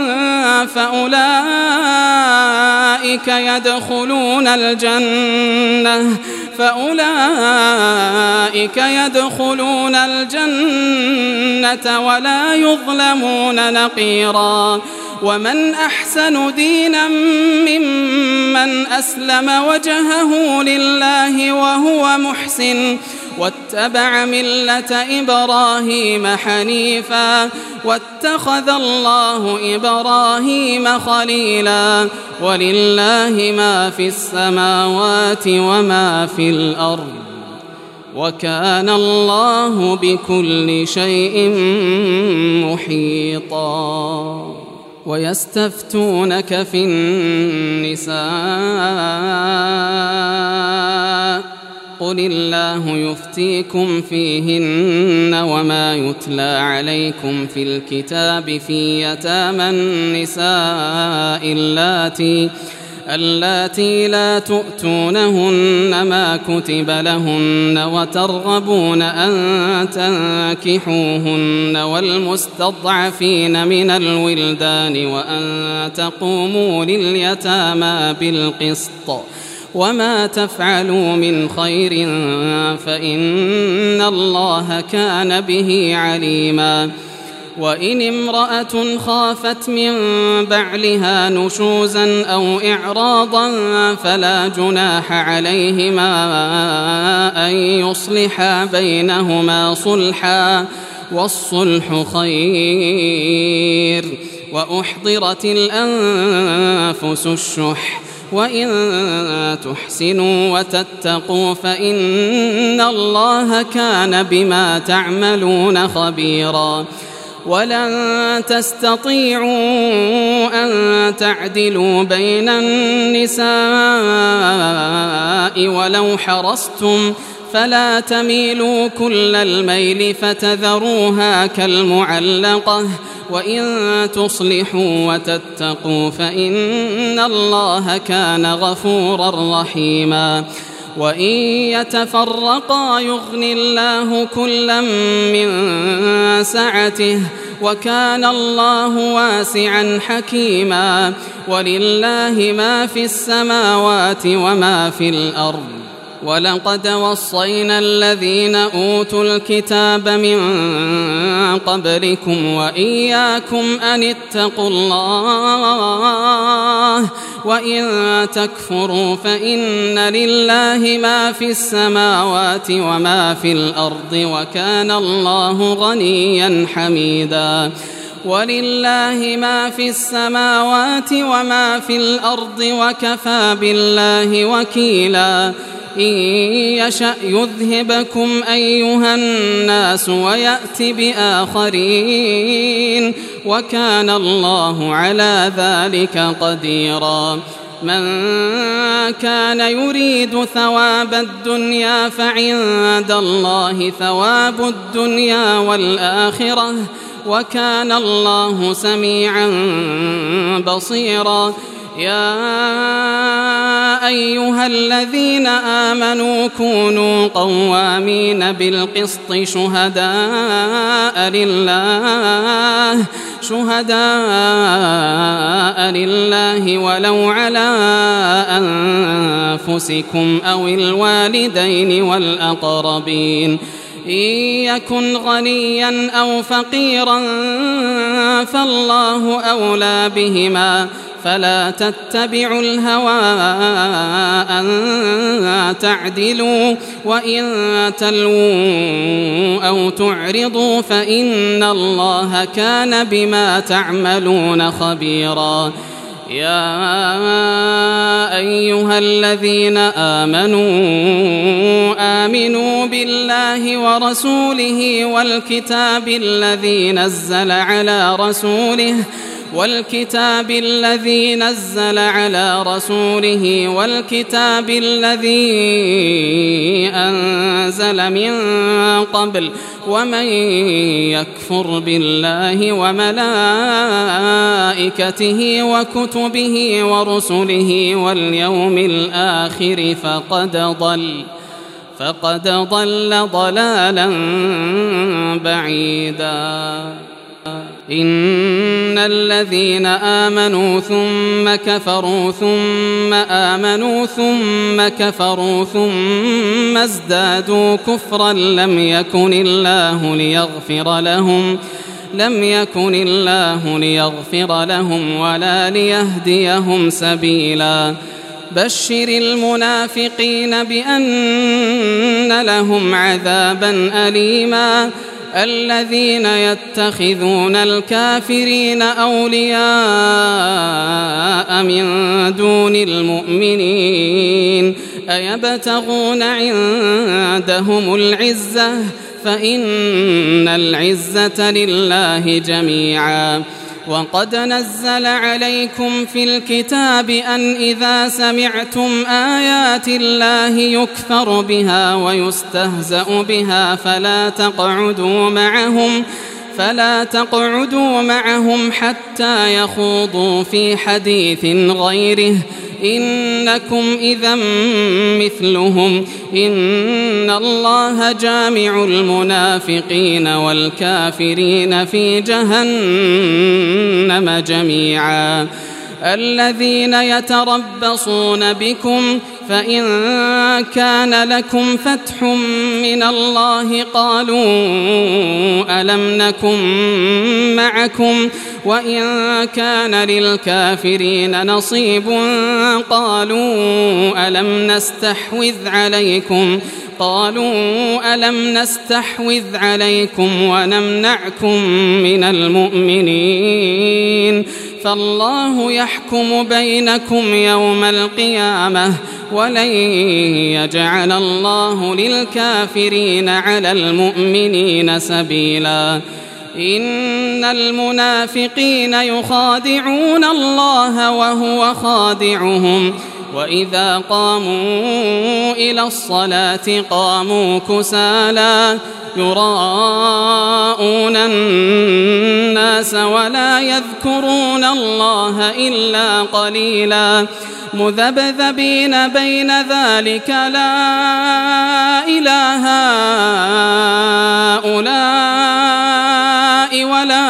فأولئك يدخلون الجنة ولا يظلمون نقيرا ومن أحسن دينا ممن أسلم وجهه لله وهو محسن واتبع ملة إبراهيم حنيفا واتخذ الله إبراهيم خليلا ولله ما في السماوات وما في الأرض وكان الله بكل شيء محيطا ويستفتونك في النساء قل الله يفتيكم فيهن وما يتلى عليكم في الكتاب في يتامى النساء اللاتي لا تؤتونهن ما كتب لهن وترغبون أن تنكحوهن والمستضعفين من الولدان وأن تقوموا لليتامى بالقسط وما تفعلوا من خير فإن الله كان به عليما وإن امرأة خافت من بعلها نشوزا أو إعراضا فلا جناح عليهما أن يصلحا بينهما صلحا والصلح خير وأحضرت الأنفس الشح وإن تحسنوا وتتقوا فإن الله كان بما تعملون خبيرا ولن تستطيعوا أن تعدلوا بين النساء ولو حرصتم فلا تميلوا كل الميل فتذروها كالمعلقة وإن تصلحوا وتتقوا فإن الله كان غفورا رحيما وإن يتفرقا يغن الله كلا من سعته وكان الله واسعا حكيما ولله ما في السماوات وما في الأرض ولقد وصينا الذين أوتوا الكتاب من قبلكم وإياكم أن اتقوا الله وإن تكفروا فإن لله ما في السماوات وما في الأرض وكان الله غنيا حميدا ولله ما في السماوات وما في الأرض وكفى بالله وكيلا إن يشأ يذهبكم أيها الناس ويأت بآخرين وكان الله على ذلك قديرا من كان يريد ثواب الدنيا فعند الله ثواب الدنيا والآخرة وكان الله سميعا بصيرا يا أيها الذين آمنوا كونوا قوامين بالقسط شهداء لله ولو على أنفسكم أو الوالدين والأقربين إن يكن غنيا أو فقيرا فالله أولى بهما فلا تتبعوا الهوى أن تعدلوا وإن تلووا أو تعرضوا فإن الله كان بما تعملون خبيرا يا أيها الذين آمنوا بالله ورسوله والكتاب الذي نزل على رسوله والكتاب الذي نزل على رسوله والكتاب الذي أنزل من قبل ومن يكفر بالله وملائكته وكتبه ورسله واليوم الآخر فقد ضل ضلالا بعيدا. إن الذين آمنوا ثم كفروا ثم آمنوا ثم كفروا ثم ازدادوا كفرا لم يكن الله ليغفر لهم ولا ليهديهم سبيلا. بشر المنافقين بأن لهم عذابا أليما. الذين يتخذون الكافرين أولياء من دون المؤمنين أيبتغون عندهم العزة فإن العزة لله جميعا. وقد نزل عليكم في الكتاب أن إذا سمعتم آيات الله يكفر بها ويستهزأ بها فلا تقعدوا معهم حتى يخوضوا في حديث غيره إنكم إذا مثلهم إن الله جامع المنافقين والكافرين في جهنم جميعا. الذين يتربصون بكم فإن كان لكم فتح من الله قالوا ألم نكن معكم وإن كان للكافرين نصيب قالوا ألم نستحوذ عليكم ونمنعكم من المؤمنين فالله يحكم بينكم يوم القيامة ولن يجعل الله للكافرين على المؤمنين سبيلا. إن المنافقين يخادعون الله وهو خادعهم وإذا قاموا إلى الصلاة قاموا كسالى يراءون الناس ولا يذكرون الله إلا قليلا مذبذبين بين ذلك لا إله هؤلاء ولا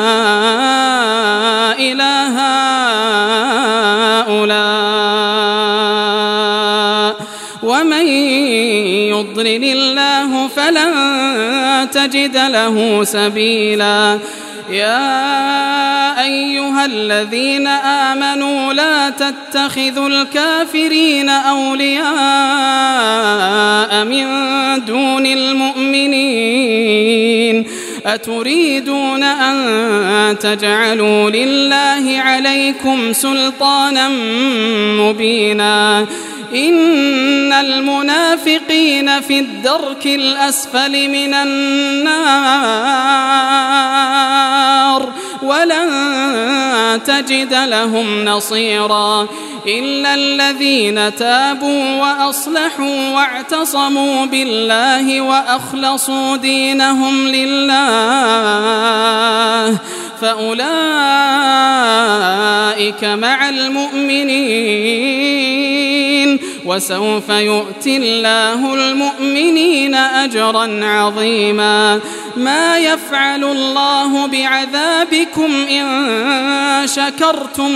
إله هؤلاء ومن يضلل الله فلن تجد له سبيلا. يا أيها الذين آمنوا لا تتخذوا الكافرين أولياء من دون المؤمنين أتريدون أن تجعلوا لله عليكم سلطانا مبينا. إن المنافقين في الدرك الأسفل من النار ولن تجد لهم نصيرا إلا الذين تابوا وأصلحوا واعتصموا بالله وأخلصوا دينهم لله فأولئك مع المؤمنين وسوف يؤتي الله المؤمنين أجرا عظيما. ما يفعل الله بعذابكم إن شكرتم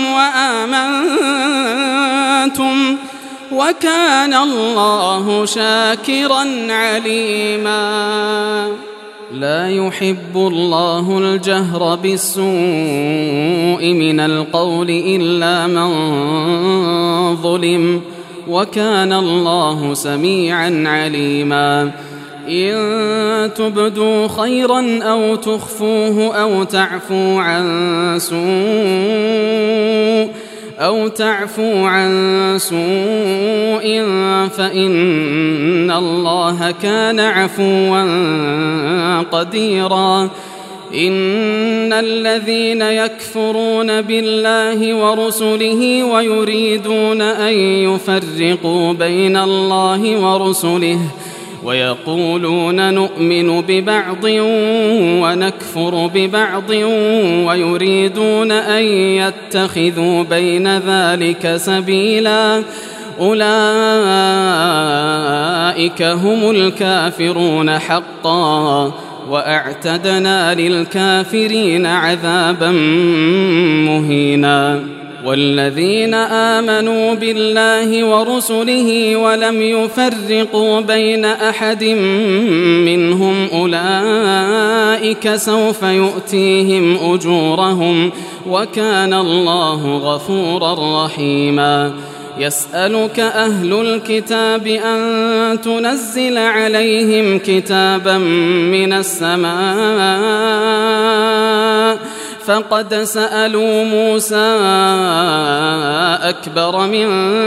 وآمنتم وكان الله شاكرا عليما. لا يحب الله الجهر بالسوء من القول إلا من ظلم وكان الله سميعا عليما. إن تبدوا خيرا أو تخفوه أو تعفو عن سوء فإن الله كان عفوا قديرا. إن الذين يكفرون بالله ورسله ويريدون أن يفرقوا بين الله ورسله ويقولون نؤمن ببعض ونكفر ببعض ويريدون أن يتخذوا بين ذلك سبيلا أولئك هم الكافرون حقا وأعتدنا للكافرين عذابا مهينا والذين آمنوا بالله ورسله ولم يفرقوا بين أحد منهم أولئك سوف يؤتيهم أجورهم وكان الله غفورا رحيما يسألك أهل الكتاب أن تنزل عليهم كتابا من السماء فقد سألوا موسى أكبر من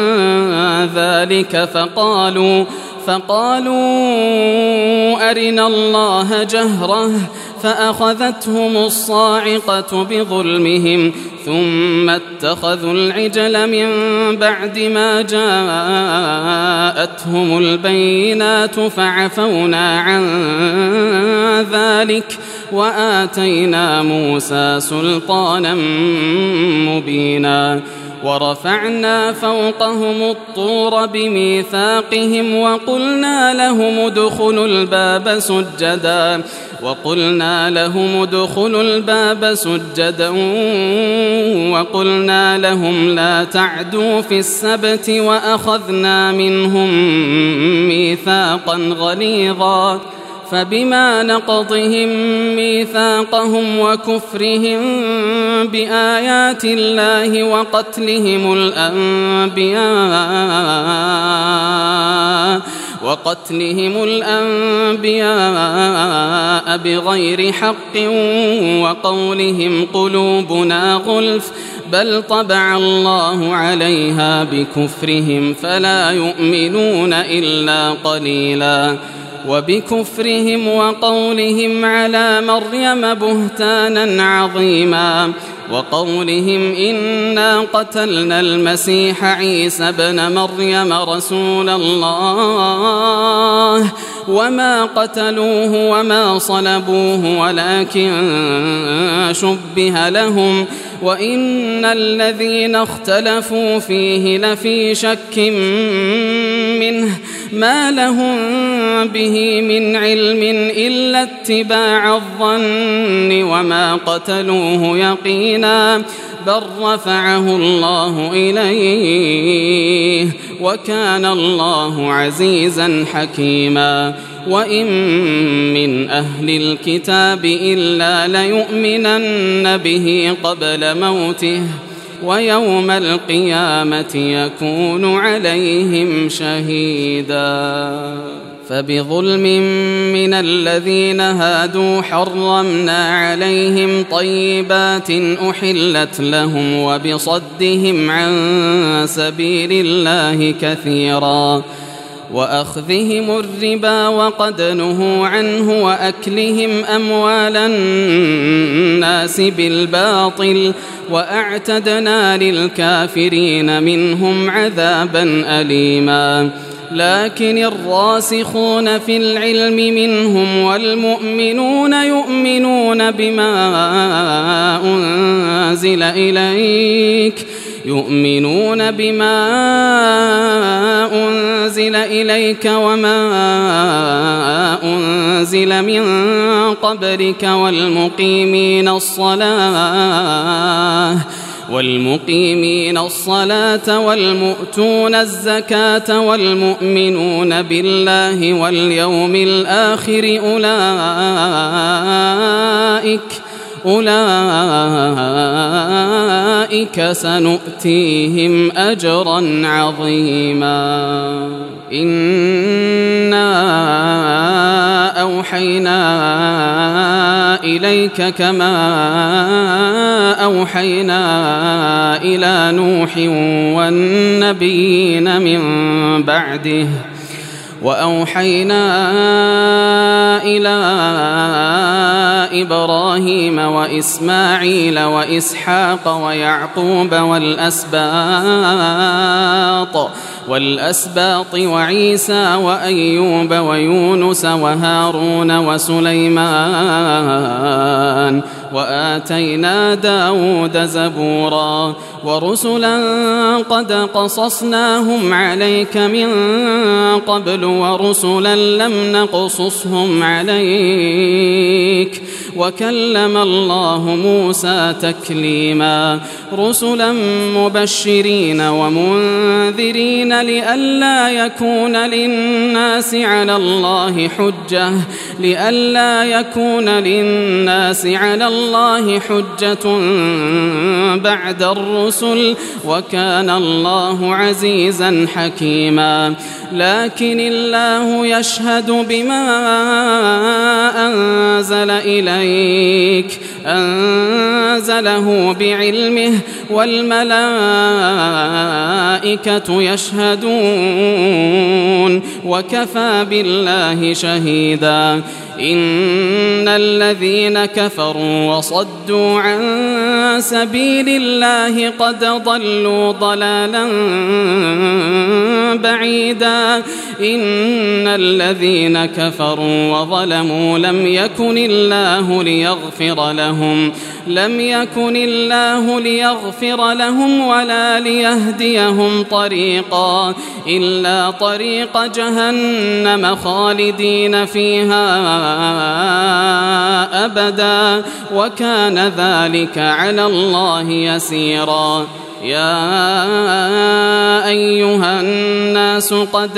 ذلك فقالوا أرنا الله جهرة فأخذتهم الصاعقة بظلمهم ثم اتخذوا العجل من بعد ما جاءتهم البينات فعفونا عن ذلك وآتينا موسى سلطانا مبينا ورفعنا فوقهم الطور بميثاقهم وقلنا لهم ادخلوا الباب سجدا وقلنا لهم لا تعدوا في السبت وأخذنا منهم ميثاقا غليظا فبما نقضهم ميثاقهم وكفرهم بآيات الله وقتلهم الأنبياء بغير حق وقولهم قلوبنا غلف بل طبع الله عليها بكفرهم فلا يؤمنون إلا قليلا وبكفرهم وقولهم على مريم بهتانا عظيما وقولهم إنا قتلنا المسيح عيسى ابن مريم رسول الله وما قتلوه وما صلبوه ولكن شبه لهم وإن الذين اختلفوا فيه لفي شك منه ما لهم به من علم إلا اتباع الظن وما قتلوه يقينا بل رفعه الله إليه وكان الله عزيزا حكيما وإن من أهل الكتاب إلا ليؤمنن به قبل موته ويوم القيامة يكون عليهم شهيدا فبظلم من الذين هادوا حرمنا عليهم طيبات أحلت لهم وبصدهم عن سبيل الله كثيرا وأخذهم الربا وقد نهوا عنه وأكلهم أموال الناس بالباطل وأعتدنا للكافرين منهم عذابا أليما لكن الراسخون في العلم منهم والمؤمنون يؤمنون بما أنزل إليك وما أنزل من قبلك والمقيمين الصلاة والمؤتون الزكاة والمؤمنون بالله واليوم الآخر أولئك سنؤتيهم أجرا عظيما إنا أوحينا إليك كما أوحينا إلى نوح والنبيين من بعده وأوحينا إلى إبراهيم وإسماعيل وإسحاق ويعقوب والأسباط وعيسى وأيوب ويونس وهارون وسليمان وآتينا داود زبورا ورسلا قد قصصناهم عليك من قبل ورسلا لم نقصصهم عليك وكلم الله موسى تكليما رسلا مبشرين ومنذرين لئلا يكون للناس على الله حجة بعد الرسل وكان الله عزيزا حكيما لكن الله يشهد بما أنزل إليك أنزله بعلمه والملائكة يشهدون وكفى بالله شهيدا إن الذين كفروا وصدوا عن سبيل الله قد ضلوا ضلالا بعيدا إن الذين كفروا وظلموا لم يكن الله ليغفر لهم ولا ليهديهم طريقا إلا طريق جهنم خالدين فيها أبدا وكان ذلك على الله يسيرا يا أيها الناس قد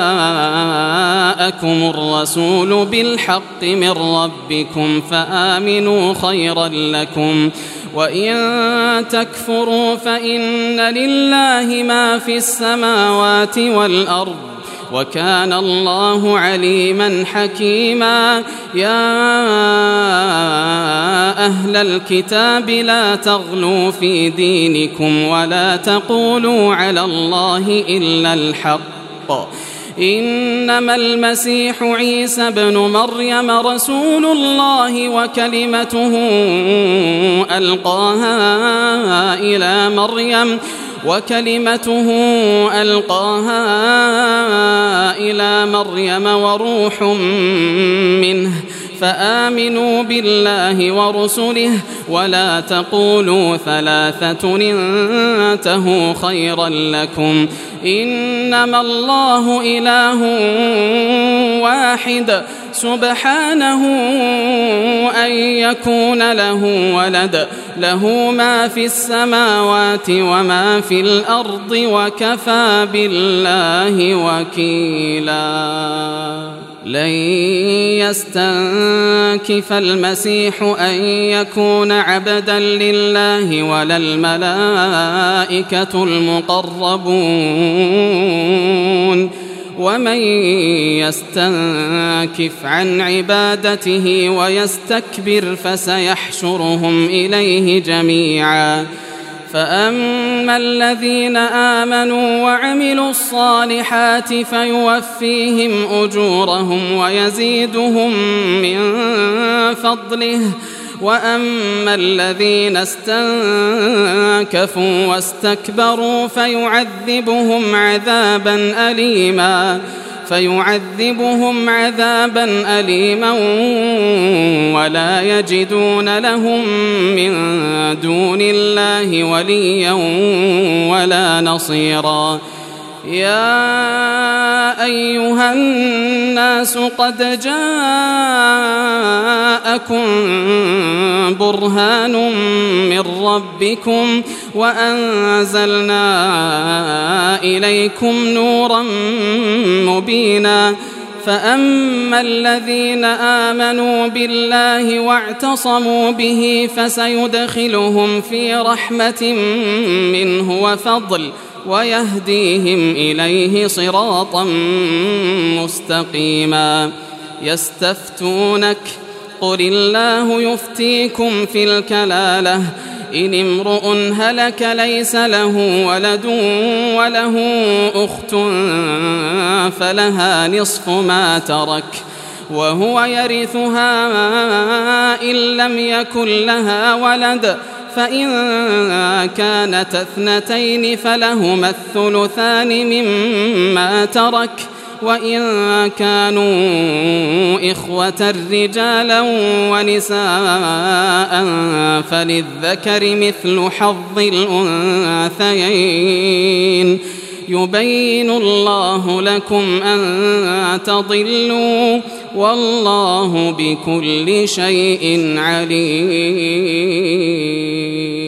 جاءكم الرسول بالحق من ربكم فآمنوا خيرا لكم وإن تكفروا فإن لله ما في السماوات والأرض وكان الله عليما حكيما يا أهل الكتاب لا تغلوا في دينكم ولا تقولوا على الله إلا الحق إنما المسيح عيسى ابن مريم رسول الله وكلمته ألقاها إلى مريم وروح منه فآمنوا بالله ورسله ولا تقولوا ثلاثة انتهوا خيرا لكم إنما الله إله واحد سبحانه أن يكون له ولد له ما في السماوات وما في الأرض وكفى بالله وكيلا لن يستنكف المسيح أن يكون عبدا لله ولا الملائكة المقربون ومن يستنكف عن عبادته ويستكبر فسيحشرهم إليه جميعا فأما الذين آمنوا وعملوا الصالحات فيوفيهم أجورهم ويزيدهم من فضله وأما الذين استنكفوا واستكبروا فيعذبهم عذابا أليما ولا يجدون لهم من دون الله وليا ولا نصيرا يا أيها الناس قد جاءكم برهان من ربكم وأنزلنا إليكم نورا مبينا فأما الذين آمنوا بالله واعتصموا به فسيدخلهم في رحمة منه وفضل ويهديهم إليه صراطا مستقيما يستفتونك قل الله يفتيكم في الكلالة إن امرؤ هلك ليس له ولد وله أخت فلها نصف ما ترك وهو يرثها إن لم يكن لها ولد، فإن كانت اثنتين فلهما الثلثان مما ترك، وإن كانوا إخوة رجالا ونساء فللذكر مثل حظ الأنثيين. يبين الله لكم أن تضلوا والله بكل شيء عليم.